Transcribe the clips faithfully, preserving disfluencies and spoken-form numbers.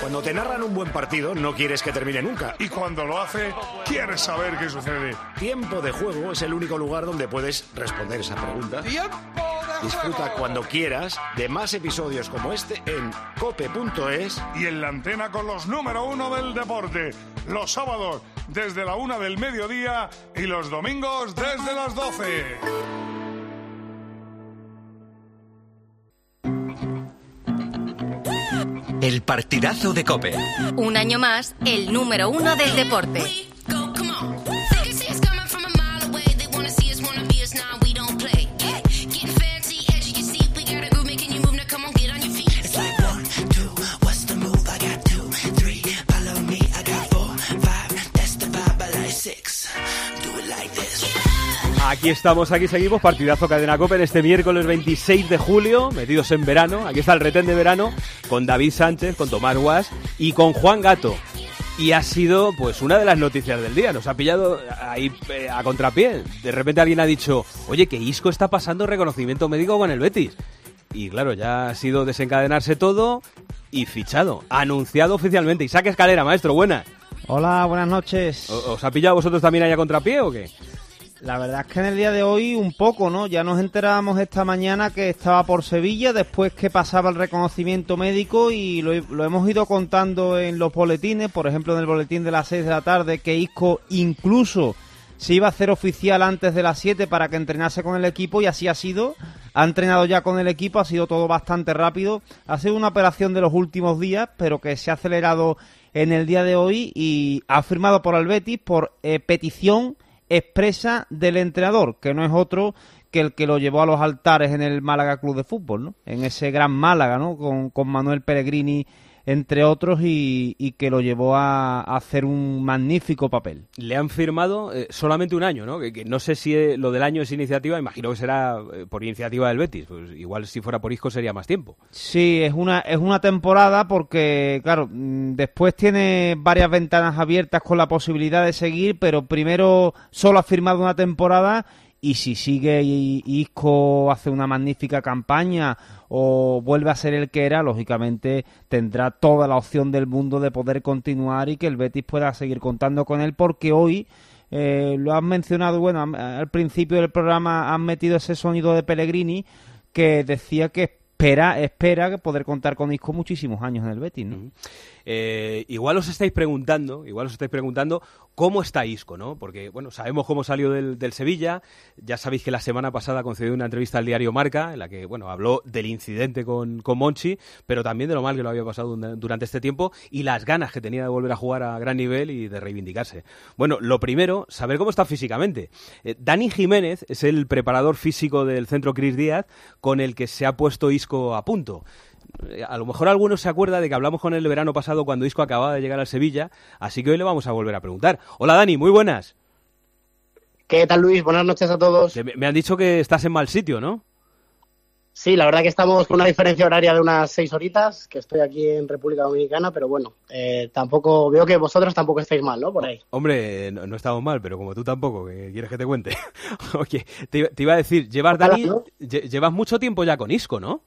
Cuando te narran un buen partido, no quieres que termine nunca. Y cuando lo hace, quieres saber qué sucede. Tiempo de Juego es el único lugar donde puedes responder esa pregunta. ¡Tiempo de Disfruta juego! cuando quieras de más episodios como este en cope punto es. Y en la antena con los número uno del deporte. Los sábados desde la una del mediodía y los domingos desde las doce. El partidazo de COPE. Un año más, el número uno del deporte. Aquí estamos, aquí seguimos, partidazo Cadena COPE en este miércoles veintiséis de julio, metidos en verano. Aquí está el retén de verano con David Sánchez, con Tomás Guas y con Juan Gato. Y ha sido pues una de las noticias del día, nos ha pillado ahí eh, a contrapié. De repente alguien ha dicho, oye, que Isco está pasando reconocimiento médico con el Betis. Y claro, ya ha sido desencadenarse todo y fichado, anunciado oficialmente. Isaac Escalera, maestro, buenas. Hola, buenas noches. ¿Os ha pillado vosotros también ahí a contrapié o qué? La verdad es que en el día de hoy un poco, ¿no? Ya nos enterábamos esta mañana que estaba por Sevilla, después que pasaba el reconocimiento médico y lo, lo hemos ido contando en los boletines, por ejemplo en el boletín de las seis de la tarde, que Isco incluso se iba a hacer oficial antes de las siete para que entrenase con el equipo y así ha sido. Ha entrenado ya con el equipo, ha sido todo bastante rápido. Ha sido una operación de los últimos días, pero que se ha acelerado en el día de hoy y ha firmado por el Betis por eh, petición expresa del entrenador, que no es otro que el que lo llevó a los altares en el Málaga Club de Fútbol, ¿no? En ese gran Málaga, ¿no? Con, con Manuel Pellegrini, entre otros, y, y que lo llevó a, a hacer un magnífico papel. Le han firmado eh, solamente un año, ¿no? Que, que no sé si eh, lo del año es iniciativa, imagino que será eh, por iniciativa del Betis. Pues igual si fuera por Isco sería más tiempo. Sí, es una, es una temporada porque, claro, después tiene varias ventanas abiertas con la posibilidad de seguir, pero primero solo ha firmado una temporada. Y si sigue y Isco hace una magnífica campaña o vuelve a ser el que era, lógicamente tendrá toda la opción del mundo de poder continuar y que el Betis pueda seguir contando con él, porque hoy, eh, lo han mencionado, bueno, al principio del programa han metido ese sonido de Pellegrini que decía que espera, espera poder contar con Isco muchísimos años en el Betis, ¿no? Uh-huh. Eh, igual os estáis preguntando, igual os estáis preguntando cómo está Isco, ¿no? Porque, bueno, sabemos cómo salió del, del Sevilla. Ya sabéis que la semana pasada concedió una entrevista al diario Marca, en la que, bueno, habló del incidente con, con Monchi, pero también de lo mal que lo había pasado durante este tiempo y las ganas que tenía de volver a jugar a gran nivel y de reivindicarse. Bueno, lo primero, saber cómo está físicamente. Eh, Dani Jiménez es el preparador físico del Centro Cris Díaz, con el que se ha puesto Isco a punto. A lo mejor alguno se acuerda de que hablamos con él el verano pasado cuando Isco acababa de llegar al Sevilla, así que hoy le vamos a volver a preguntar. Hola Dani, muy buenas. ¿Qué tal, Luis? Buenas noches a todos. Me han dicho que estás en mal sitio, ¿no? Sí, la verdad que estamos con una diferencia horaria de unas seis horitas, que estoy aquí en República Dominicana, pero bueno, eh, tampoco veo que vosotros tampoco estáis mal, ¿no? Por ahí. Hombre, no, no estamos mal, pero como tú tampoco, ¿qué quieres que te cuente? Oye, te, te iba a decir, llevas, Dani, ¿no? llevas mucho tiempo ya con Isco, ¿no?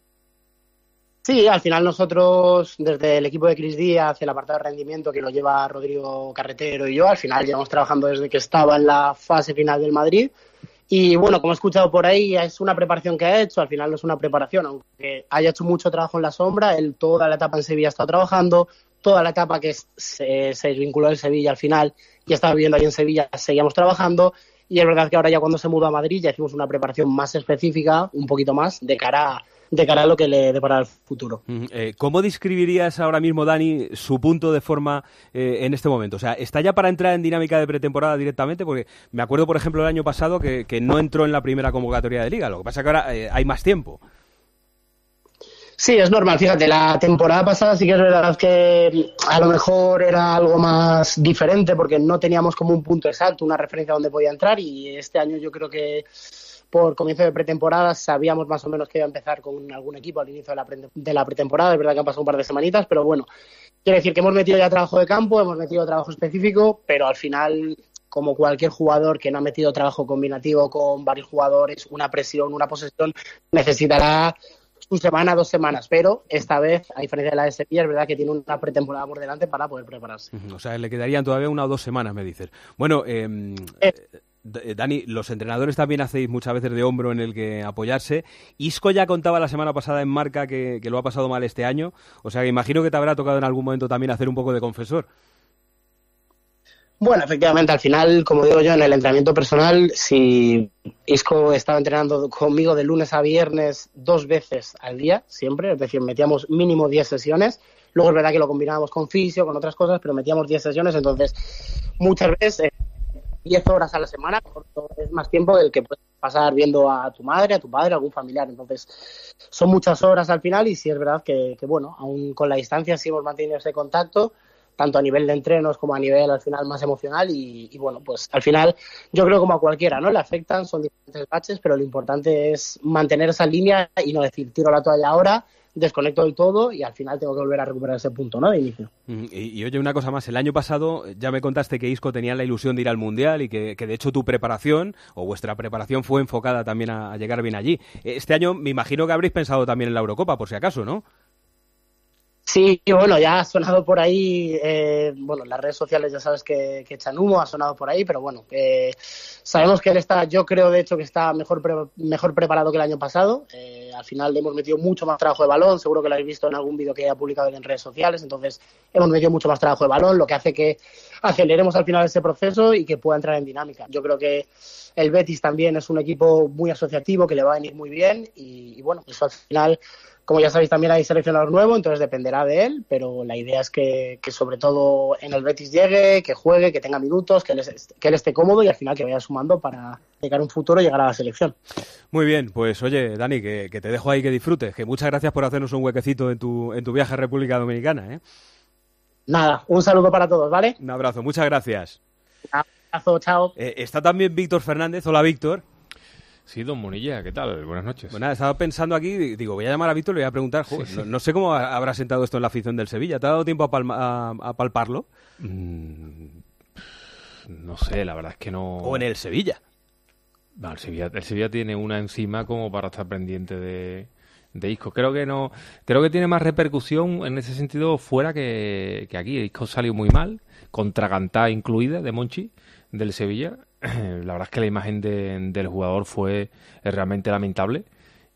Sí, al final nosotros, desde el equipo de Cris Díaz, el apartado de rendimiento que lo lleva Rodrigo Carretero y yo, al final llevamos trabajando desde que estaba en la fase final del Madrid. Y bueno, como he escuchado por ahí, es una preparación que ha hecho, al final no es una preparación, aunque haya hecho mucho trabajo en la sombra, él toda la etapa en Sevilla ha estado trabajando, toda la etapa que se, se desvinculó en Sevilla al final y estaba viviendo ahí en Sevilla, seguíamos trabajando. Y es verdad que ahora ya cuando se mudó a Madrid ya hicimos una preparación más específica, un poquito más, de cara a de cara a lo que le depara el futuro. Eh, ¿Cómo describirías ahora mismo, Dani, su punto de forma eh, en este momento? O sea, ¿está ya para entrar en dinámica de pretemporada directamente? Porque me acuerdo, por ejemplo, el año pasado que, que no entró en la primera convocatoria de Liga. Lo que pasa es que ahora eh, hay más tiempo. Sí, es normal. Fíjate, la temporada pasada sí que es verdad que a lo mejor era algo más diferente porque no teníamos como un punto exacto, una referencia donde podía entrar, y este año yo creo que por comienzo de pretemporada sabíamos más o menos que iba a empezar con algún equipo al inicio de la, pre- de la pretemporada. Es verdad que han pasado un par de semanitas, pero bueno, quiere decir que hemos metido ya trabajo de campo, hemos metido trabajo específico, pero al final, como cualquier jugador que no ha metido trabajo combinativo con varios jugadores, una presión, una posesión, necesitará su semana, dos semanas, pero esta vez, a diferencia de la de Sevilla, es verdad que tiene una pretemporada por delante para poder prepararse. O sea, le quedarían todavía una o dos semanas, me dices. Bueno, eh, eh. Dani, los entrenadores también hacéis muchas veces de hombro en el que apoyarse. Isco ya contaba la semana pasada en Marca que, que lo ha pasado mal este año, o sea que imagino que te habrá tocado en algún momento también hacer un poco de confesor. Bueno, efectivamente, al final, como digo yo, en el entrenamiento personal, si Isco estaba entrenando conmigo de lunes a viernes dos veces al día, siempre, es decir, metíamos mínimo diez sesiones. Luego es verdad que lo combinábamos con fisio, con otras cosas, pero metíamos diez sesiones, entonces muchas veces eh, diez horas a la semana, es más tiempo del que puedes pasar viendo a tu madre, a tu padre, a algún familiar. Entonces, son muchas horas al final y sí es verdad que, que bueno, aún con la distancia sí hemos mantenido ese contacto, tanto a nivel de entrenos como a nivel al final más emocional y, y bueno, pues al final yo creo como a cualquiera, ¿no? Le afectan, son diferentes baches, pero lo importante es mantener esa línea y no decir tiro la toalla ahora, desconecto del todo y al final tengo que volver a recuperar ese punto, ¿no? De inicio. Y, y oye, una cosa más, el año pasado ya me contaste que Isco tenía la ilusión de ir al Mundial y que, que de hecho tu preparación o vuestra preparación fue enfocada también a, a llegar bien allí. Este año me imagino que habréis pensado también en la Eurocopa, por si acaso, ¿no? Sí, bueno, ya ha sonado por ahí, eh, bueno, las redes sociales ya sabes que, que echan humo, ha sonado por ahí, pero bueno, eh, sabemos que él está, yo creo de hecho que está mejor pre, mejor preparado que el año pasado, eh, al final le hemos metido mucho más trabajo de balón, seguro que lo habéis visto en algún vídeo que haya publicado en redes sociales, entonces hemos metido mucho más trabajo de balón, lo que hace que aceleremos al final ese proceso y que pueda entrar en dinámica. Yo creo que el Betis también es un equipo muy asociativo, que le va a venir muy bien y, y bueno, eso al final... Como ya sabéis, también hay seleccionador nuevo, entonces dependerá de él, pero la idea es que, que sobre todo en el Betis llegue, que juegue, que tenga minutos, que él, es, que él esté cómodo y al final que vaya sumando para llegar a un futuro y llegar a la selección. Muy bien, pues oye, Dani, que, que te dejo ahí que disfrutes, que muchas gracias por hacernos un huequecito en tu, en tu viaje a República Dominicana, ¿eh? Nada, un saludo para todos, ¿vale? Un abrazo, muchas gracias. Un abrazo, chao. Eh, está también Víctor Fernández. Hola, Víctor. Sí, don Munilla, ¿qué tal? Buenas noches. Bueno, estaba pensando aquí, digo, voy a llamar a Víctor y le voy a preguntar, joder, sí, sí. No, no sé cómo habrá sentado esto en la afición del Sevilla. ¿Te ha dado tiempo a, palma, a, a palparlo? Mm, no sé, la verdad es que no... ¿O en el Sevilla? No, el Sevilla, el Sevilla tiene una encima como para estar pendiente de, de Isco. Creo que no, creo que tiene más repercusión en ese sentido fuera que, que aquí. Isco salió muy mal, con Tragantá incluida, de Monchi, del Sevilla. La verdad es que la imagen de, del jugador fue realmente lamentable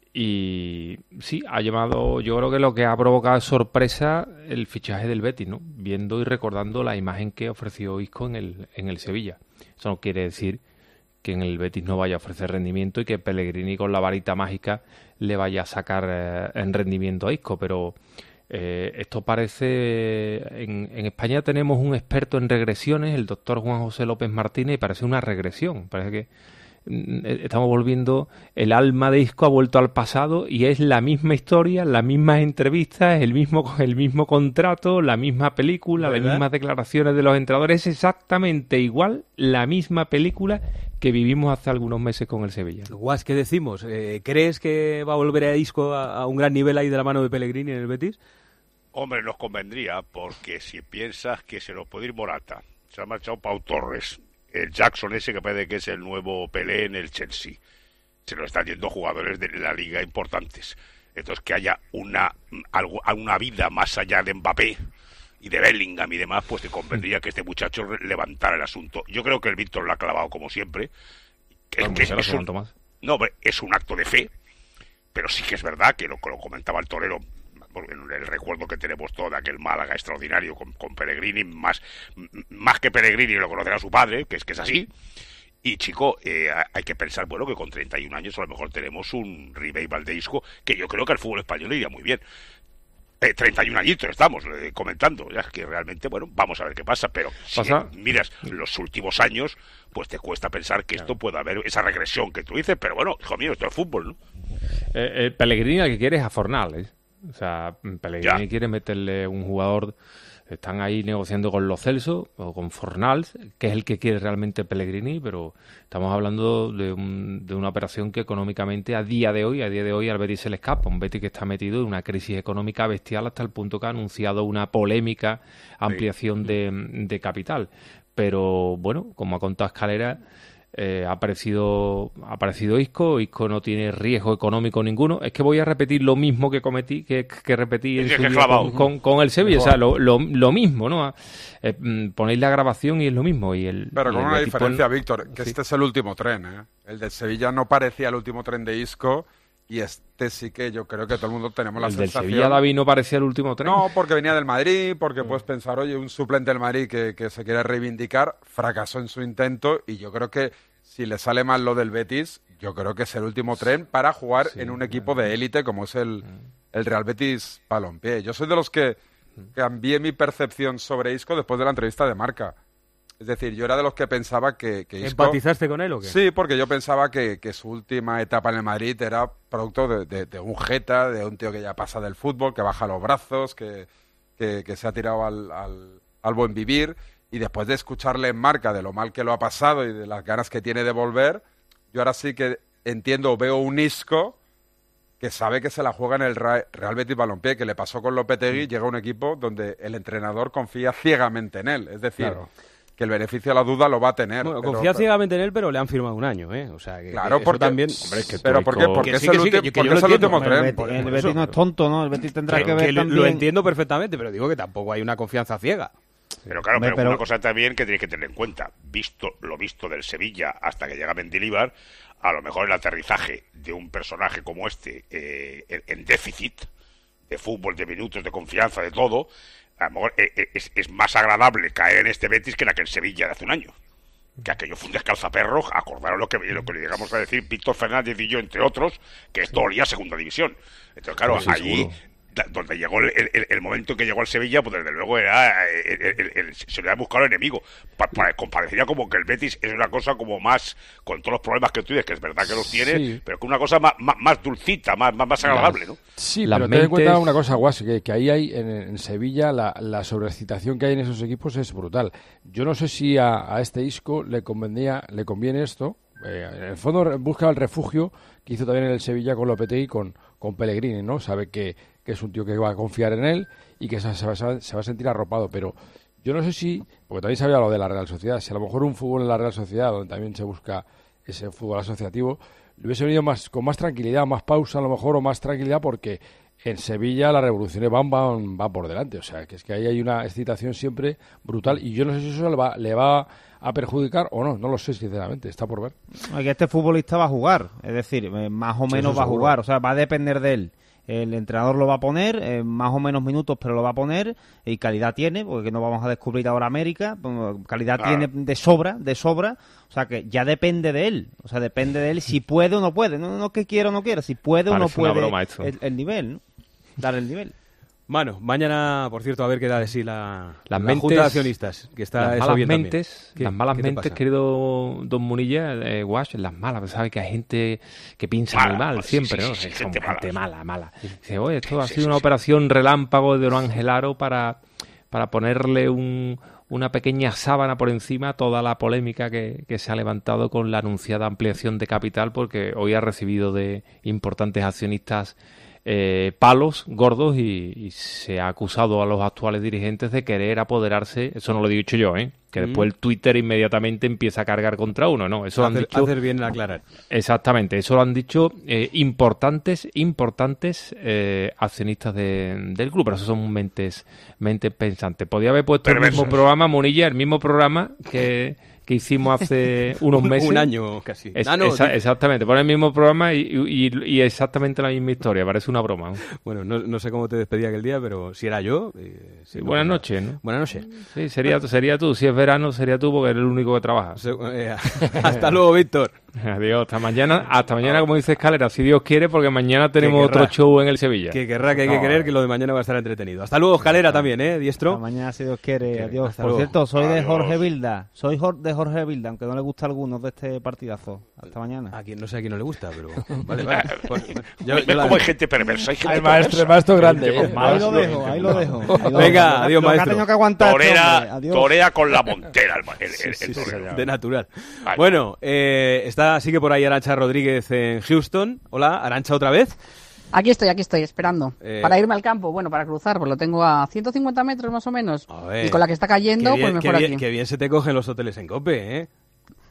y sí, ha llamado, yo creo que lo que ha provocado sorpresa el fichaje del Betis, ¿no? Viendo y recordando la imagen que ofreció Isco en el, en el Sevilla. Eso no quiere decir que en el Betis no vaya a ofrecer rendimiento y que Pellegrini con la varita mágica le vaya a sacar eh, en rendimiento a Isco, pero... Eh, esto parece... En, en España tenemos un experto en regresiones, el doctor Juan José López Martínez, y parece una regresión. Parece que mm, estamos volviendo... El alma de Isco ha vuelto al pasado y es la misma historia, las mismas entrevistas, el mismo, el mismo contrato, la misma película, ¿verdad? Las mismas declaraciones de los entrenadores. Es exactamente igual la misma película que vivimos hace algunos meses con el Sevilla. Guas, ¿qué decimos? Eh, ¿Crees que va a volver a Isco a, a un gran nivel ahí de la mano de Pellegrini en el Betis? Hombre, nos convendría, porque si piensas que se nos puede ir Morata, se ha marchado Pau Torres, el Jackson ese que parece que es el nuevo Pelé en el Chelsea, se nos están yendo jugadores de la liga importantes. Entonces que haya una, algo, una vida más allá de Mbappé y de Bellingham y demás, pues te convendría que este muchacho levantara el asunto. Yo creo que el Víctor lo ha clavado como siempre. Que, que es, es un, no, es un acto de fe, pero sí que es verdad que lo, lo comentaba el torero, el recuerdo que tenemos todo de aquel Málaga extraordinario con, con Pellegrini, más, más que Pellegrini lo conocerá su padre, que es que es así. Y chico, eh, hay que pensar, bueno, que con treinta y un años a lo mejor tenemos un revival de Isco que yo creo que al fútbol español le iría muy bien. Eh, treinta y un añitos estamos eh, comentando, ya es que realmente, bueno, vamos a ver qué pasa, pero si eh, miras los últimos años, pues te cuesta pensar que esto pueda haber esa regresión que tú dices, pero bueno, hijo mío, esto es fútbol, ¿no? Eh, eh, Pellegrini al que quiere es a Fornals, ¿eh? O sea, Pellegrini ya quiere meterle un jugador, están ahí negociando con Lo Celso o con Fornals, que es el que quiere realmente Pellegrini, pero estamos hablando de, un, de una operación que económicamente a día de hoy, a día de hoy al Betis se le escapa, un Betis que está metido en una crisis económica bestial hasta el punto que ha anunciado una polémica ampliación sí. de, de capital. Pero bueno, como ha contado Escalera, Eh, ha aparecido ha aparecido Isco, Isco no tiene riesgo económico ninguno. Es que voy a repetir lo mismo que cometí, que, que repetí en su día con, con, con el Sevilla, o sea, lo, lo, lo mismo, ¿no? Eh, ponéis la grabación y es lo mismo. Y el, Pero y con el una Betis diferencia, pon... Víctor, que sí. este es el último tren, ¿eh? El del Sevilla no parecía el último tren de Isco, y este sí que yo creo que todo el mundo tenemos la el sensación... del Sevilla, David, no parecía el último tren. No, porque venía del Madrid, porque puedes pensar, oye, un suplente del Madrid que, que se quiere reivindicar, fracasó en su intento, y yo creo que si le sale mal lo del Betis, yo creo que es el último tren para jugar sí, en un equipo de élite como es el, el Real Betis Balompié. Yo soy de los que cambié mi percepción sobre Isco después de la entrevista de Marca. Es decir, yo era de los que pensaba que, que Isco... ¿Empatizaste con él o qué? Sí, porque yo pensaba que, que su última etapa en el Madrid era producto de, de, de un jeta, de un tío que ya pasa del fútbol, que baja los brazos, que, que, que se ha tirado al, al, al buen vivir. Y después de escucharle en Marca de lo mal que lo ha pasado y de las ganas que tiene de volver, yo ahora sí que entiendo, veo un Isco que sabe que se la juega en el Real Betis Balompié, que le pasó con Lopetegui, llega a un equipo donde el entrenador confía ciegamente en él. Es decir... Claro. Que el beneficio de la duda lo va a tener. Bueno, pero, confía pero... ciegamente en él, pero le han firmado un año, ¿eh? O sea, que, claro, que porque también... Hombre, es que pero ¿por qué? Porque es sí, el, sí, último, que, que porque es el último tren. El Betis, el Betis no es tonto, ¿no? El Betis tendrá que, que ver que también... Lo entiendo perfectamente, pero digo que tampoco hay una confianza ciega. Pero claro, Hombre, pero, pero una cosa también que tenéis que tener en cuenta, visto lo visto del Sevilla hasta que llega Mendilibar, a lo mejor el aterrizaje de un personaje como este eh, en, en déficit de fútbol, de minutos, de confianza, de todo, a lo mejor es, es más agradable caer en este Betis que en aquel Sevilla de hace un año. Que aquello fue un descalzaperro, acordaros lo que, lo que le llegamos a decir Víctor Fernández y yo, entre otros, que esto olía a segunda división. Entonces, claro, sí, allí, seguro. Donde llegó el, el, el momento en que llegó el Sevilla, pues desde luego era el, el, el, se le había buscado el enemigo. Pa, pa, parecería como que el Betis es una cosa como más, con todos los problemas que tú tienes, que es verdad que los tienes, sí. pero que una cosa más, más, más dulcita, más, más, más agradable, ¿no? Sí, Las pero mentes... ten en cuenta una cosa, Guas, que, que ahí hay, en, en Sevilla, la, la sobreexcitación que hay en esos equipos es brutal. Yo no sé si a, a este Isco le convenía, le conviene esto. Eh, en el fondo busca el refugio que hizo también en el Sevilla con Lopetegui, con, con Pellegrini, ¿no? Sabe que, que es un tío que va a confiar en él y que se, se, va, se va a sentir arropado, pero yo no sé si, porque también se había lo de la Real Sociedad, si a lo mejor un fútbol en la Real Sociedad, donde también se busca ese fútbol asociativo, le hubiese venido más, con más tranquilidad, más pausa a lo mejor, o más tranquilidad, porque en Sevilla las revoluciones van, van, van por delante, o sea, que es que ahí hay una excitación siempre brutal, y yo no sé si eso le va, le va a perjudicar o no, no lo sé sinceramente, está por ver. Que este futbolista va a jugar, es decir, más o menos sí, va a jugar, o sea, va a depender de él. El entrenador lo va a poner, eh, más o menos minutos, pero lo va a poner, y calidad tiene, porque no vamos a descubrir ahora América, calidad ah. tiene de sobra, de sobra, o sea que ya depende de él, o sea, depende de él si puede o no puede, no, no que quiera o no quiera, si puede Parece o no puede el, el nivel, ¿no? Dar el nivel. Mano, mañana, por cierto, a ver qué da de sí la, las la mentes, Junta de Accionistas, que está las malas mentes, ¿Qué, las malas ¿qué mentes, querido Don Munilla, eh, Guas, las malas, sabe que hay gente que piensa mala, muy mal pues, siempre, sí, sí, ¿no? Sí, sí, son gente mala, mala. Dice, oye, esto sí, ha sido sí, una sí. operación relámpago de Don Angelaro para, para ponerle un, una pequeña sábana por encima a toda la polémica que, que se ha levantado con la anunciada ampliación de capital, porque hoy ha recibido de importantes accionistas Eh, palos gordos y, y se ha acusado a los actuales dirigentes de querer apoderarse, eso no lo he dicho yo, ¿eh? que mm. después el Twitter inmediatamente empieza a cargar contra uno, ¿no? Eso hacer, lo han dicho, hacer bien en aclarar. Exactamente, eso lo han dicho eh, importantes, importantes eh, accionistas de, del club, pero esos son mentes, mentes pensantes. Podía haber puesto Perversos. el mismo programa, Munilla, el mismo programa que... que hicimos hace unos meses. Un año casi. Es, ah, no, esa, exactamente, pone el mismo programa y, y, y exactamente la misma historia, parece una broma. Bueno, no, no sé cómo te despedí aquel día, pero si era yo... Eh, sí, buenas no, noches, ¿no? Buenas noches. Sí, sería, sería tú, si es verano sería tú porque eres el único que trabaja. Se, eh, hasta luego, Víctor. Adiós, hasta mañana, hasta mañana como dice Escalera, si Dios quiere, porque mañana tenemos otro show en el Sevilla. Que querrá, que hay que no. creer que lo de mañana va a estar entretenido. Hasta luego, Escalera también, ¿eh? Diestro. Hasta mañana, si Dios quiere. Adiós. Por luego. Cierto, soy Adiós. de Jorge Vilda. Soy de Jorge Vilda, aunque no le gusta a algunos de este partidazo. Hasta mañana. A quien no sé a quién no le gusta, pero... Vale, vale. Pues, yo, yo ¿Cómo hay gente perversa? Hay gente el maestro, el maestro grande. Eh. Ahí lo dejo, ahí lo dejo. Ahí lo Venga, dejo. adiós, lo maestro. Que ha tenido que aguantar torea, este torea con la montera. El, el, el, sí, el sí, sí, de natural. Vale. Bueno, eh, está, sigue por ahí Arantxa Rodríguez en Houston. Hola, Arantxa, ¿otra vez? Aquí estoy, aquí estoy, esperando. Eh... Para irme al campo, bueno, para cruzar, pues lo tengo a ciento cincuenta metros más o menos. A ver, y con la que está cayendo, bien, pues mejor qué bien, aquí. Qué bien se te cogen los hoteles en COPE, ¿eh?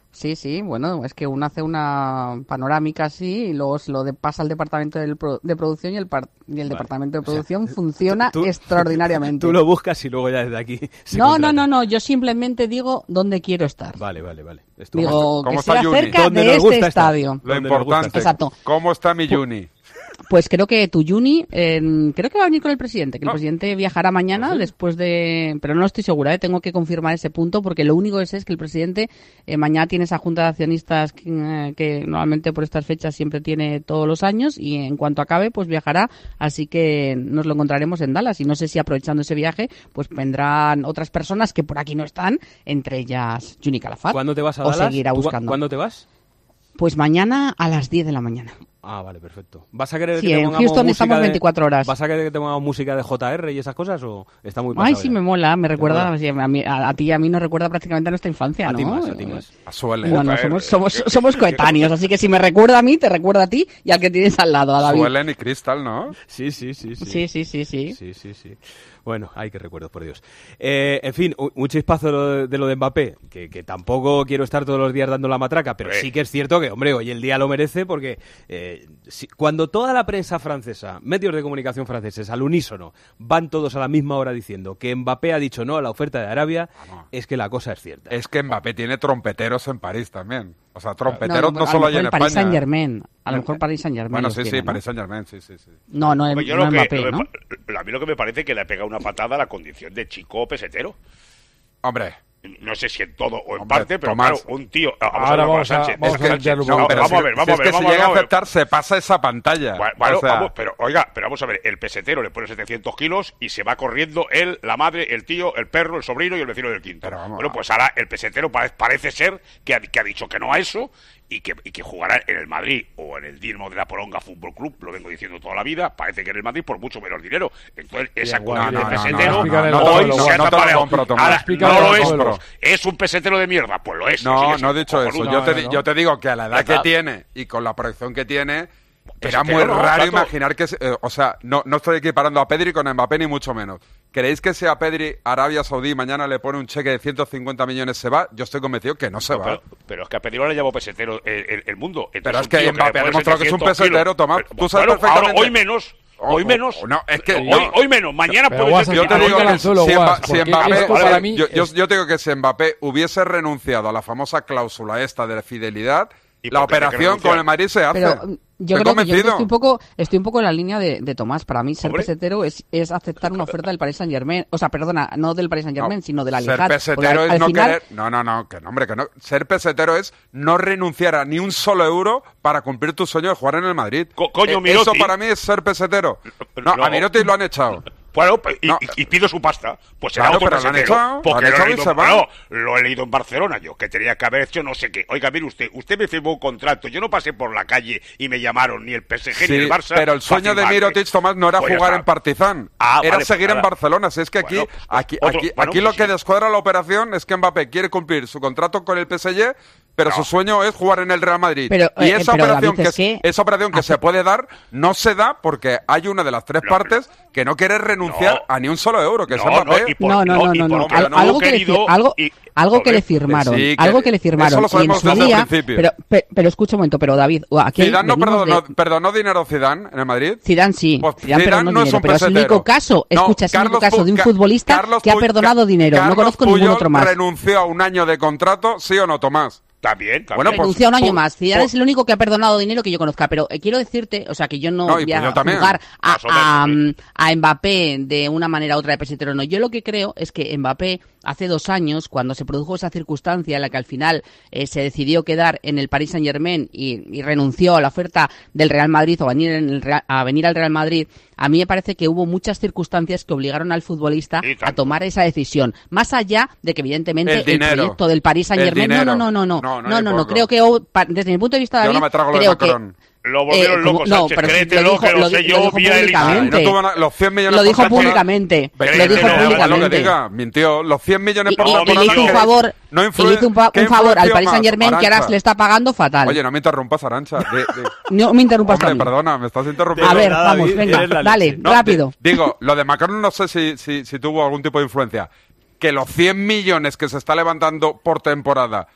Sí, sí, bueno, es que uno hace una panorámica así y luego se lo de, pasa al departamento del pro, de producción y el, par, y el vale. departamento de producción o sea, funciona tú, extraordinariamente. Tú lo buscas y luego ya desde aquí se No, contrata. no, no, no, yo simplemente digo dónde quiero estar. Vale, vale, vale. Esto digo ¿cómo que sea cerca de este estadio. Lo importante, Exacto. ¿Cómo está mi Juni? Pues creo que tu Juni, eh, creo que va a venir con el presidente, que no. el presidente viajará mañana ¿Sí? después de... Pero no estoy segura, ¿eh? Tengo que confirmar ese punto porque lo único que sé es que el presidente eh, mañana tiene esa junta de accionistas que, eh, que normalmente por estas fechas siempre tiene todos los años y en cuanto acabe pues viajará, así que nos lo encontraremos en Dallas y no sé si aprovechando ese viaje pues vendrán otras personas que por aquí no están, entre ellas Juni Calafat. ¿Cuándo te vas a o Dallas? seguirá buscando. ¿Cuándo te vas? Pues mañana a las diez de la mañana. Ah, vale, perfecto. ¿Vas a querer sí, que te en pongamos Houston música estamos de, veinticuatro horas. ¿Vas a querer que te pongamos música de J R y esas cosas o está muy pasado Ay, sí, ya? me mola, me recuerda, a, mí, a, a ti y a mí nos recuerda prácticamente a nuestra infancia, a ¿no? Ti más, a ti más. A Suele. No, no, somos, somos, somos coetáneos, así que si me recuerda a mí, te recuerda a ti y al que tienes al lado, a David. Suelen y Crystal, ¿no? Sí, sí, sí. Sí, sí, sí, sí. Sí, sí, sí. sí. Bueno, ay, qué recuerdos, por Dios. Eh, en fin, un, un chispazo de lo, de lo de Mbappé, que, que tampoco quiero estar todos los días dando la matraca, pero sí que es cierto que, hombre, hoy el día lo merece porque eh, si, cuando toda la prensa francesa, medios de comunicación franceses, al unísono, van todos a la misma hora diciendo que Mbappé ha dicho no a la oferta de Arabia, ah, no. es que la cosa es cierta. Es que Mbappé tiene trompeteros en París también. O sea, trompeteros no, no, no solo hay en España. Paris Saint-Germain. A lo mejor Paris Saint-Germain. Bueno, sí, tiene, sí, ¿no? Paris Saint-Germain, sí, sí, sí. No, no, Hombre, no, no no Mbappé, que, ¿no? ¿no? A mí lo que me parece es que le ha pegado una patada a la condición de chico pesetero. Hombre. No sé si en todo o en Hombre, parte, pero Tomás. claro, un tío... Vamos Ahora a ver, vamos a, Sánchez. vamos Es a que, plantearlo un no, poco. pero vamos a ver, vamos si a es ver. que vamos si llega a ver. aceptar, se pasa esa pantalla. Bueno, bueno, o sea... vamos, pero oiga, pero vamos a ver, el pesetero le pone setecientos kilos y se va corriendo él, la madre, el tío, el perro, el sobrino y el vecino del quinto. Vamos, bueno, pues ahora el pesetero parece, parece ser que ha, que ha dicho que no a eso y que, y que jugará en el Madrid o en el Dinamo de la Poronga Fútbol Club, lo vengo diciendo toda la vida, parece que en el Madrid por mucho menos dinero. Entonces, esa condición de pesetero hoy se ha tapado. Ahora, no lo es, bro. ¿Es un pesetero de mierda? Pues lo es. No, no he dicho eso. Yo te, yo te digo que a la edad que tiene y con la proyección que tiene, era muy raro imaginar que... Eh, o sea, no, no estoy equiparando a Pedri con Mbappé ni mucho menos. ¿Creéis que si a Pedri Arabia Saudí mañana le pone un cheque de ciento cincuenta millones se va? Yo estoy convencido que no se no, va. Pero, pero es que a Pedri no le llamo pesetero el, el, el mundo. Entonces, pero es que Mbappé ha demostrado que es un pesetero, Tomás. Pero, Tú sabes bueno, perfectamente... Ahora, hoy menos... Hoy menos. No, es que hoy, no. hoy menos. Mañana pero puede guas, ser. Yo te digo que solo, si, guas, si Mbappé, para mí yo, es... yo, yo te digo que si Mbappé hubiese renunciado a la famosa cláusula esta de fidelidad, la operación con el Madrid se hace. Pero, yo creo, que, yo creo que estoy un poco, estoy un poco en la línea de, de Tomás. Para mí, ser ¿Hombre? pesetero es, es aceptar una oferta del Paris Saint-Germain. O sea, perdona, no del Paris Saint-Germain, no, sino del Al-Ittihad. Ser pesetero al, es al no final... querer... No, no, no, que no, hombre, que no. Ser pesetero es no renunciar a ni un solo euro para cumplir tu sueño de jugar en el Madrid. Co coño, eh, Mirotti. Eso para mí es ser pesetero. No, no. A Mirotti lo han echado. Bueno, y, no. y, y pido su pasta. Pues será claro, otro pero pesetero. Lo han echado, porque lo, han lo, he echado leído, bueno, lo he leído en Barcelona yo, que tenía que haber hecho no sé qué. Oiga, mire usted, usted me firmó un contrato. Yo no pasé por la calle y me llamaron ni el P S G sí, ni el Barça. Pero el sueño de Mirotic, Tomás, no era pues jugar en Partizan. Ah, era vale, seguir pues en Barcelona. Si es que aquí, bueno, pues, aquí, otro, aquí, bueno, aquí lo sí, que sí. descuadra la operación es que Mbappé quiere cumplir su contrato con el P S G. Pero no. su sueño es jugar en el Real Madrid. Pero, y esa, eh, pero operación David, que, es que... esa operación que se puede dar no se da porque hay una de las tres no, partes no. que no quiere renunciar no. a ni un solo euro, que no, es Mbappé. No, no, no, no, no. Al, algo que le, algo, y, algo que le firmaron, sí, que, algo que le firmaron. Eso lo y en su día, pero, pero, pero escucha un momento, pero David, aquí Zidane no perdonó, de... perdonó dinero Zidane en el Madrid. Zidane sí, pues Zidane perdonó no dinero, es pero es el único caso, escucha, es el único caso de un futbolista que ha perdonado dinero. No conozco ningún otro más. ¿Renunció a un año de contrato, sí o no, Tomás? También, también. Bueno, renuncia pues, un año pues, más. Zidane pues, es el único que ha perdonado dinero que yo conozca. Pero eh, quiero decirte, o sea, que yo no, no voy a juzgar a, a, a Mbappé de una manera u otra de pesetero. No, yo lo que creo es que Mbappé hace dos años, cuando se produjo esa circunstancia en la que al final eh, se decidió quedar en el Paris Saint-Germain y, y renunció a la oferta del Real Madrid o a venir, en el Real, a venir al Real Madrid, a mí me parece que hubo muchas circunstancias que obligaron al futbolista a tomar esa decisión. Más allá de que, evidentemente, el, el proyecto del Paris Saint-Germain... No, no, no, no, no, no, no, no, no, creo que, desde mi punto de vista, David, yo no me trago lo creo de Macron. que... Lo volvieron eh, loco, no, Sánchez, pero créetelo, lo dijo, que lo, lo, sé lo yo dijo vía el públicamente. No tuvo los cien millones lo dijo por públicamente. Lo dijo públicamente. Lo que diga, mintió. Los cien millones por y, y, y le hizo un favor, no influye, y le hizo un, pa un favor al Paris Saint-Germain que ahora se le está pagando fatal. Oye, no me interrumpas, Arantxa. De, de... No me interrumpas Hombre, también. perdona, me estás interrumpiendo. A ver, vamos, venga, dale, no, rápido. De, digo, lo de Macron no sé si, si, si tuvo algún tipo de influencia. Que los cien millones que se está levantando por temporada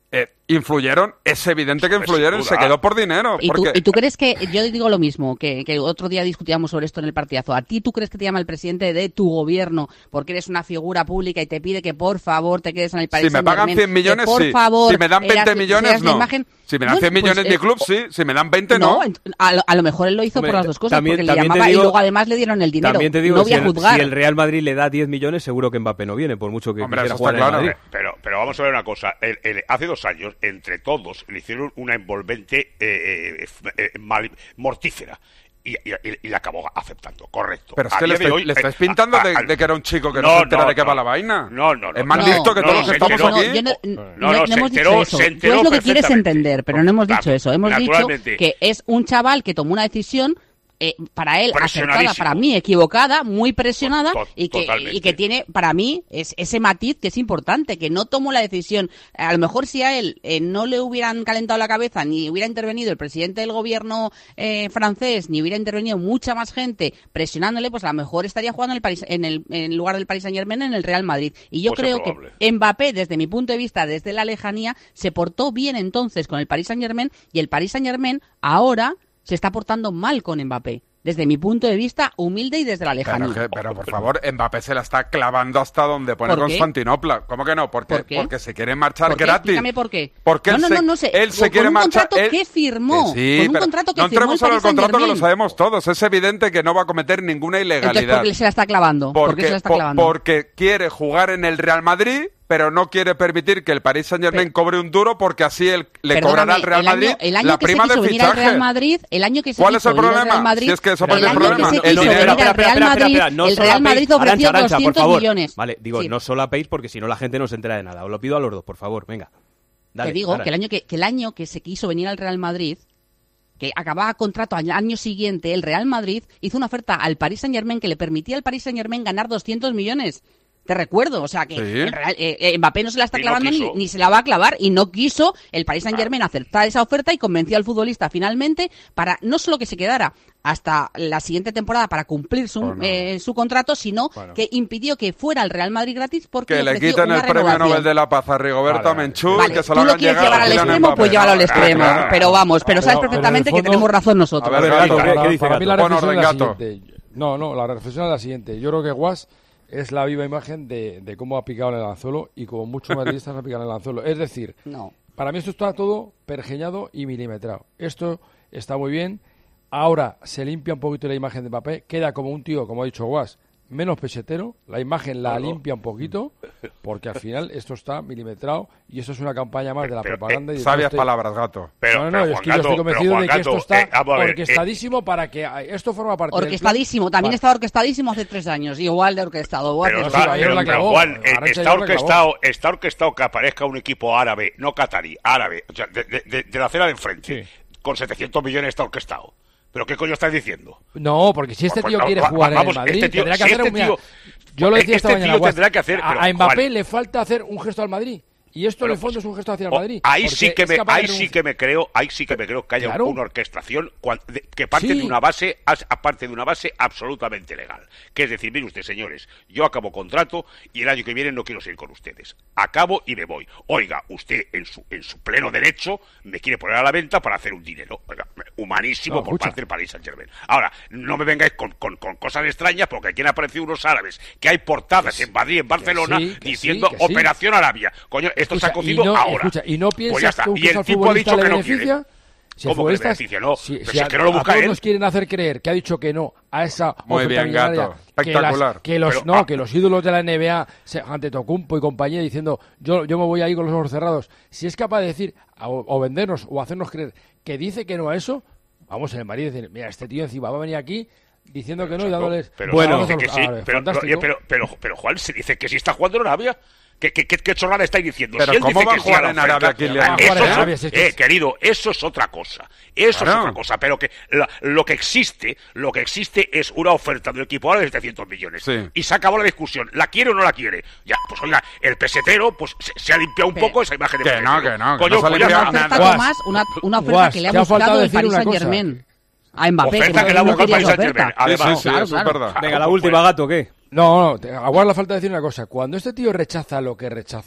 Eh, influyeron, es evidente que influyeron, se quedó por dinero. ¿Y, porque... tú, ¿Y tú crees que, yo digo lo mismo, que, que otro día discutíamos sobre esto en el partidazo, ¿a ti tú crees que te llama el presidente de tu gobierno porque eres una figura pública y te pide que por favor te quedes en el país? Si me pagan cien millones, por sí. Favor, si me dan veinte millones, no. Imagen... Si me dan bueno, cien millones pues, mi eh, club, sí. Si me dan veinte, no. no. A, lo, a lo mejor él lo hizo Hombre, por las dos cosas, también, porque también le llamaba digo, y luego además le dieron el dinero. También te digo no voy si a juzgar. El, si el Real Madrid le da diez millones, seguro que Mbappé no viene, por mucho que Hombre, quisiera jugar claro. en Madrid. Pero, pero vamos a ver una cosa. El, el, hace dos años, entre todos, le hicieron una envolvente eh, eh, mal, mortífera. Y, y, y le acabó aceptando, correcto. Pero es que le, estoy, hoy, le estáis pintando a, a, de, de que era un chico que no, no se entera no, de qué no, va la vaina. No, no, no. Es más no, listo que no, todos no, los que estamos enteró, aquí. No, no, no, no, no no se hemos enteró, dicho eso. se enteró Tú es lo que quieres entender, pero no hemos dicho eso. Hemos dicho que es un chaval que tomó una decisión Eh, para él acertada, para mí equivocada, muy presionada to- to- y, que, y que tiene para mí es, ese matiz que es importante, que no tomó la decisión. A lo mejor si a él eh, no le hubieran calentado la cabeza, ni hubiera intervenido el presidente del gobierno eh, francés, ni hubiera intervenido mucha más gente presionándole, pues a lo mejor estaría jugando en el, Paris, en el en lugar del Paris Saint-Germain en el Real Madrid. Y yo pues creo que Mbappé, desde mi punto de vista, desde la lejanía, se portó bien entonces con el Paris Saint-Germain, y el Paris Saint-Germain ahora se está portando mal con Mbappé. Desde mi punto de vista, humilde y desde la lejanía. Pero, que, pero por favor, Mbappé se la está clavando hasta donde pone Constantinopla. ¿Cómo que no? Porque, ¿Por porque se quiere marchar ¿Por qué? gratis. Explícame por qué. Porque no, él no, se, no, no sé. él se con quiere un marchar. contrato él... que firmó. Que sí, con un pero contrato que no firmó entremos el en el contrato, que lo Saint-Germain. sabemos todos. Es evidente que no va a cometer ninguna ilegalidad. Entonces, ¿por qué se la está clavando? Porque, ¿Por qué se la está por, clavando? Porque quiere jugar en el Real Madrid, pero no quiere permitir que el Paris Saint-Germain pero, cobre un duro, porque así él, le cobrará al Real Madrid el año, el año la prima de fichaje. Al Real Madrid, el año que se ¿Cuál es el problema? Real Madrid, si es que eso el es el problema. Que se quiso venir al Real Madrid, el Real Madrid ofreció Arancha, Arancha, doscientos millones. Vale, digo, sí. No solapéis porque si no la gente no se entera de nada. Os lo pido a los dos, por favor, venga. Dale, Te digo Arancha. que el año que, que el año que se quiso venir al Real Madrid, que acababa contrato al año siguiente, el Real Madrid hizo una oferta al Paris Saint-Germain que le permitía al Paris Saint-Germain ganar doscientos millones. Te recuerdo, o sea que ¿Sí? el Real, eh, Mbappé no se la está y clavando no ni, ni se la va a clavar, y no quiso el Paris Saint-Germain aceptar esa oferta y convenció al futbolista finalmente para no solo que se quedara hasta la siguiente temporada para cumplir su, oh, no. eh, su contrato, sino bueno. que impidió que fuera al Real Madrid gratis porque que le, le quiten el premio Nobel de la Paz a Rigoberta vale, Menchú, vale. que se lo lo hagan llegar llevar al extremo, pues llévalo al extremo, claro. pero vamos, pero sabes pero, perfectamente pero fondo, que tenemos razón nosotros. A ver, Gato, para, ¿qué, ¿qué dice para Gato? Mí la reflexión es la Gato. siguiente. No, no, la reflexión es la siguiente. Yo creo que Guas es la viva imagen de, de cómo ha picado en el anzuelo y como muchos madridistas han picado en el anzuelo. Es decir, no. para mí esto está todo pergeñado y milimetrado. Esto está muy bien. Ahora se limpia un poquito la imagen de Mbappé, queda como un tío, como ha dicho Guas, menos pesetero, la imagen la limpia un poquito, porque al final esto está milimetrado y eso es una campaña más de la pero, propaganda. Eh, y de sabias este... palabras, Gato. Pero, no, no, no, pero, es que Gato, yo estoy convencido pero, de que Gato, esto está eh, ver, orquestadísimo eh, para que esto forma parte orquestadísimo, del plan. también vale. estaba orquestadísimo hace tres años, igual de orquestado. Pero, pero, está, sí, pero, la pero clavó, Juan, eh, está, orquestado, la está orquestado que aparezca un equipo árabe, no catarí, árabe, o sea, de, de, de, de la acera de enfrente, sí. con setecientos millones está orquestado. ¿Pero qué coño estás diciendo? No, porque si este tío pues, quiere jugar vamos, en el Madrid, este tío, tendrá que si hacer este un... Mira, tío, yo lo decía este esta mañana, tío tendrá que hacer, a, a Mbappé Juan, le falta hacer un gesto al Madrid. Y esto bueno, en el fondo pues, es un gesto hacia el Madrid. Ahí sí que me, ahí sí un... que me creo, ahí sí que me creo que haya claro. una orquestación que parte sí. de una base, aparte de una base absolutamente legal. Que es decir, mire usted, señores, yo acabo contrato y el año que viene no quiero seguir con ustedes. Acabo y me voy. Oiga, usted en su en su pleno derecho me quiere poner a la venta para hacer un dinero. Oiga, humanísimo no, por escucha. parte del Paris Saint-Germain. Ahora, no me vengáis con, con, con cosas extrañas porque aquí han aparecido unos árabes que hay portadas que en Madrid, en Barcelona, que sí, que diciendo sí, que Operación sí. Arabia. Coño, esto escucha, se ha cocido no, ahora. Escucha, y no piensas pues tú y que el al tipo ha dicho le que no beneficia. quiere. Si ¿Cómo que le beneficia? No, si, si si es a, que no lo busca a todos él. nos quieren hacer creer que ha dicho que no a esa Muy oferta bien, Gato. Espectacular. Que, las, que los Pero, no, ah, que los ídolos de la N B A, Antetokounmpo y compañía, diciendo yo, yo me voy ahí con los ojos cerrados. Si es capaz de decir o, o vendernos o hacernos creer que dice que no a eso, vamos en el Madrid y decir, mira, este tío encima va a venir aquí diciendo que no y dándoles... Pero, bueno, que sí, ver, pero, pero, pero, pero, pero Juan se dice que si está jugando en Arabia. ¿Qué, qué, qué, qué chorrada estáis diciendo? Pero si él ¿cómo dice va que a jugar sí a en la Arabia? oferta, ¿Quién le eso va a es, jugar en Arabia? Si es que eh, es... querido, eso es otra cosa. Eso claro. es otra cosa. Pero que la, lo que existe, lo que existe es una oferta del equipo ahora de setecientos millones. Sí. Y se acabó la discusión. ¿La quiere o no la quiere? Ya, pues oiga, el pesetero pues se, se ha limpiado un Pero, poco esa imagen de que pesetero. no, que no, que Coño, no se ha pues ya limpiado está. Una oferta, nada. Tomás, una, una oferta Guas, que le ha te ha buscado faltado el decir Paris una cosa. Saint-Germain. A Mbappé, Oferta que, que le ha no buscado el quería Paris esa Saint-Germain. oferta. Sí, Además, sí, sí, claro, eso claro. es verdad. Venga, la última, Gato, ¿qué? No, no, aguarda la falta de decir una cosa. Cuando este tío rechaza lo que rechaza,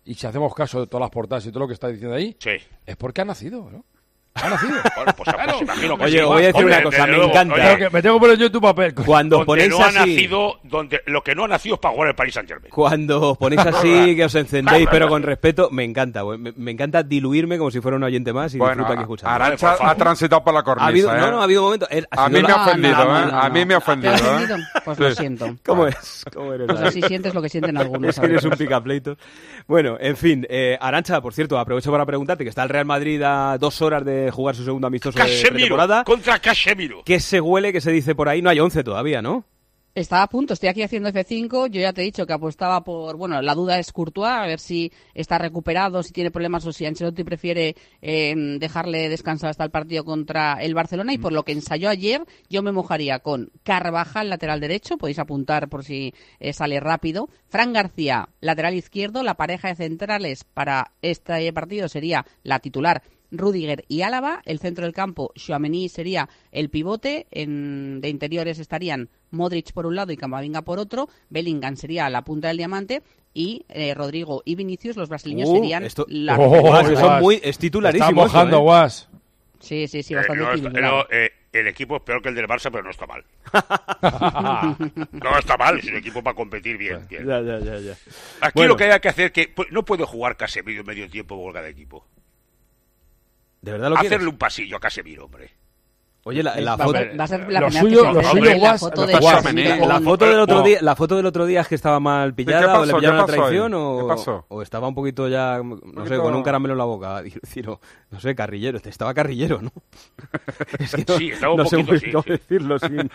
y si hacemos caso de todas las portadas y todo lo que está diciendo ahí, sí. es porque ha nacido, ¿no? Ha nacido. Bueno, pues, claro. pues imagino que Oye, sí. voy a decir Hombre, una cosa, me luego, encanta. Oye, que me tengo que poner yo en tu papel. Cuando donde ponéis no ha así... nacido, donde lo que no ha nacido es para jugar el Paris Saint-Germain. Cuando os ponéis así, que os encendéis, pero con respeto, me encanta. Me, me encanta diluirme como si fuera un oyente más y bueno, disfruto aquí escuchando. Arancha ha transitado por la cornisa, ¿Ha habido, ¿eh? No, no, ha habido momentos... Ha a mí me ha ofendido, no, no, ¿eh? no, no. A mí me ha ofendido, ¿Te has ¿eh? ofendido? Pues lo siento. ¿Cómo es? ¿Cómo eres? Pues así sientes lo que sienten algunos. Es que eres un picapleitos. Bueno, en fin, eh, Arancha, por cierto, aprovecho para preguntarte que está el Real Madrid a dos horas de jugar su segundo amistoso de pretemporada. Contra Casemiro. ¿Qué se huele, que se dice por ahí? No hay once todavía, ¿no? Está a punto, estoy aquí haciendo F cinco, yo ya te he dicho que apostaba por, bueno, la duda es Courtois, a ver si está recuperado, si tiene problemas o si Ancelotti prefiere eh, dejarle descansar hasta el partido contra el Barcelona, y por lo que ensayó ayer, yo me mojaría con Carvajal, lateral derecho, podéis apuntar por si eh, sale rápido, Fran García, lateral izquierdo, la pareja de centrales para este partido sería la titular Rüdiger y Álava, el centro del campo, Tchouaméni sería el pivote, en, de interiores estarían Modric por un lado y Camavinga por otro, Bellingham sería la punta del diamante y eh, Rodrigo y Vinicius, los brasileños, uh, serían esto... la... Oh, oh, oh, son muy... Es titularísimo. Está mojando, eso, ¿eh? Guas. Sí, sí, sí, Eh, bastante no, titular. no, eh, el equipo es peor que el del Barça, pero no está mal. No está mal, es un equipo para competir bien. bien. Ya, ya, ya, ya. Aquí Bueno. lo que hay que hacer es que pues, no puede jugar Casemiro en medio tiempo por cada equipo. ¿De verdad lo Hacerle quieres? un pasillo a Casemiro, hombre. Oye, la, la va, foto... a ser, va a ser la Lo primera suyo- que se lo hace, suyo, la Guas, foto lo de Guas, Casemiro ¿eh? con- La foto del otro Oh. día, la foto del otro día es que estaba mal pillada, ¿Qué pasó? o le ¿Qué pillaron la pasó ahí? traición, ¿Qué o, pasó? o estaba un poquito ya, no sé, poquito- con un caramelo en la boca. Decir, no, no sé, carrillero, estaba carrillero, ¿no? Es que no, Sí, estaba un no sé poquito, muy sí, bien cómo sí. decirlo sin...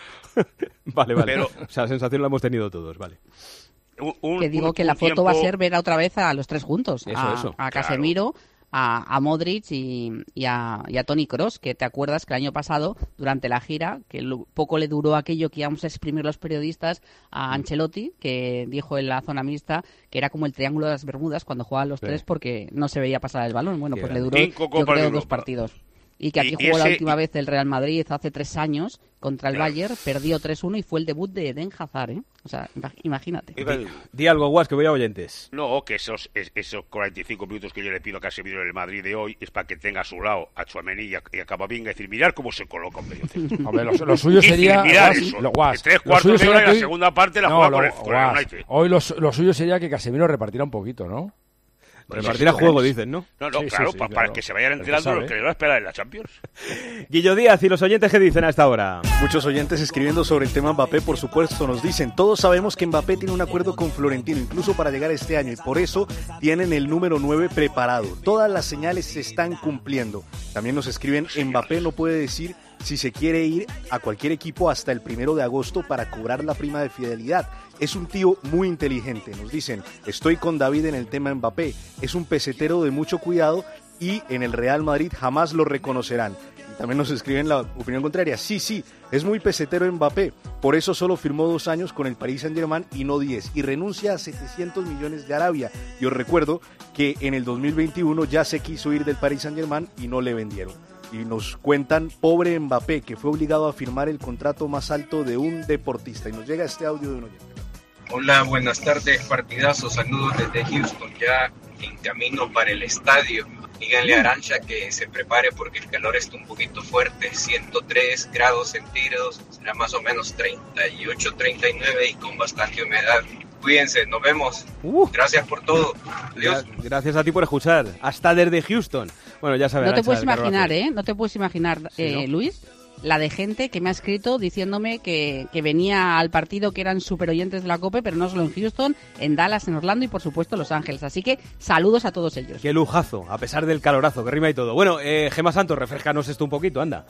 Vale, vale. Pero- O sea, la sensación la hemos tenido todos, vale. Un- un- que digo un- que la un foto va a tiempo- ser ver otra vez a los tres juntos, Eso, a, eso. a Claro. Casemiro, a, a Modric y, y a, y a Toni Kroos, que te acuerdas que el año pasado, durante la gira, que lo- poco le duró aquello que íbamos a exprimir los periodistas a Ancelotti, que dijo en la zona mixta que era como el triángulo de las Bermudas cuando jugaban los Sí. tres porque no se veía pasar el balón. Bueno, Qué pues le grande. duró, Cinco yo Copas de creo, dos Europa. partidos. Y que aquí Y- y jugó la ese- última vez el Real Madrid hace tres años contra el Claro. Bayern, perdió tres uno y fue el debut de Eden Hazard, ¿eh? O sea, ima- imagínate. Iba- Di, di algo, Guas, que voy a oyentes. No, que esos, es- esos cuarenta y cinco minutos que yo le pido a Casemiro en el Madrid de hoy es para que tenga a su lado a Tchouaméni y a, y a Camavinga y decir, mirar cómo se coloca un medio centro. Hombre, lo, lo suyo Y sería... mirar Guas, eso. lo- Guas, En tres lo cuartos suyo de sería hora y la que hoy- segunda parte la No, juega lo- con el, con el Guas, United. hoy lo, lo suyo sería que Casemiro repartiera un poquito, ¿no? Repartir a juego, dicen, ¿no? No, no, Sí, sí, claro, sí, pa- claro. para que se vayan El que enterando sabe. lo que le va a esperar en la Champions. Guillo Díaz, ¿y los oyentes qué dicen a esta hora? Muchos oyentes escribiendo sobre el tema Mbappé, por supuesto, nos dicen, todos sabemos que Mbappé tiene un acuerdo con Florentino, incluso para llegar este año, y por eso tienen el número nueve preparado. Todas las señales se están cumpliendo. También nos escriben, Mbappé no puede decir si se quiere ir a cualquier equipo hasta el primero de agosto para cobrar la prima de fidelidad. Es un tío muy inteligente, nos dicen, estoy con David en el tema Mbappé, es un pesetero de mucho cuidado y en el Real Madrid jamás lo reconocerán. Y también nos escriben la opinión contraria, sí, sí, es muy pesetero Mbappé, por eso solo firmó dos años con el Paris Saint-Germain y no diez, y renuncia a setecientos millones de Arabia. Y os recuerdo que en el dos mil veintiuno ya se quiso ir del Paris Saint-Germain y no le vendieron. Y nos cuentan, pobre Mbappé, que fue obligado a firmar el contrato más alto de un deportista. Y nos llega este audio de un oyente. Hola, buenas tardes, partidazo, saludos desde Houston, ya en camino para el estadio. Díganle a Arancha que se prepare porque el calor está un poquito fuerte, ciento tres grados centígrados, será más o menos treinta y ocho, treinta y nueve y con bastante humedad. Cuídense, nos vemos. Uh. Gracias por todo. Adiós. Gra- Gracias a ti por escuchar. Hasta desde Houston. Bueno, ya sabes. No te Arancha puedes del Carvazo. imaginar, ¿eh? No te puedes imaginar, Sí, eh, ¿no? Luis, la de gente que me ha escrito diciéndome que, que venía al partido, que eran super oyentes de la COPE, pero no solo en Houston, en Dallas, en Orlando y por supuesto Los Ángeles. Así que saludos a todos ellos. Qué lujazo, a pesar del calorazo, que rima y todo. Bueno, eh, Gemma Santos, refrescanos esto un poquito, anda.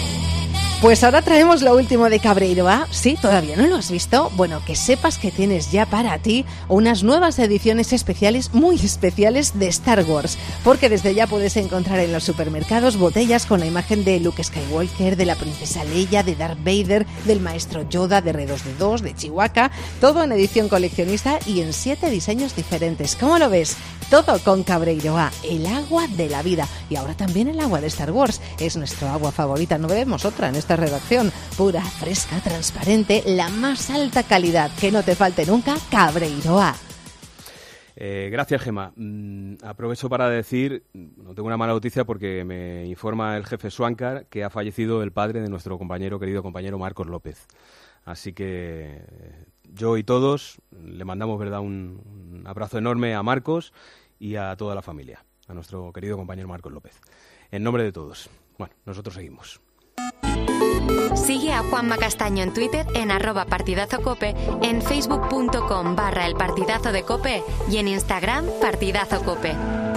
Pues ahora traemos lo último de Cabreiroa. ¿Sí? ¿Todavía no lo has visto? Bueno, que sepas que tienes ya para ti unas nuevas ediciones especiales, muy especiales de Star Wars. Porque desde ya puedes encontrar en los supermercados botellas con la imagen de Luke Skywalker, de la princesa Leia, de Darth Vader, del maestro Yoda, de R dos D dos, de Chewbacca. Todo en edición coleccionista y en siete diseños diferentes. ¿Cómo lo ves? Todo con Cabreiroa, el agua de la vida. Y ahora también el agua de Star Wars. Es nuestro agua favorita, no bebemos otra en esta redacción. Pura, fresca, transparente, la más alta calidad. Que no te falte nunca Cabreiroa. Eh, gracias, Gemma. Mm, aprovecho para decir, no tengo una mala noticia porque me informa el jefe Suáncar que ha fallecido el padre de nuestro compañero, querido compañero Marcos López. Así que yo y todos le mandamos, verdad, un, un abrazo enorme a Marcos y a toda la familia, a nuestro querido compañero Marcos López. En nombre de todos. Bueno, nosotros seguimos. Sigue a Juanma Castaño en Twitter en arroba partidazocope, en facebook punto com barra el partidazo de cope y en Instagram partidazocope.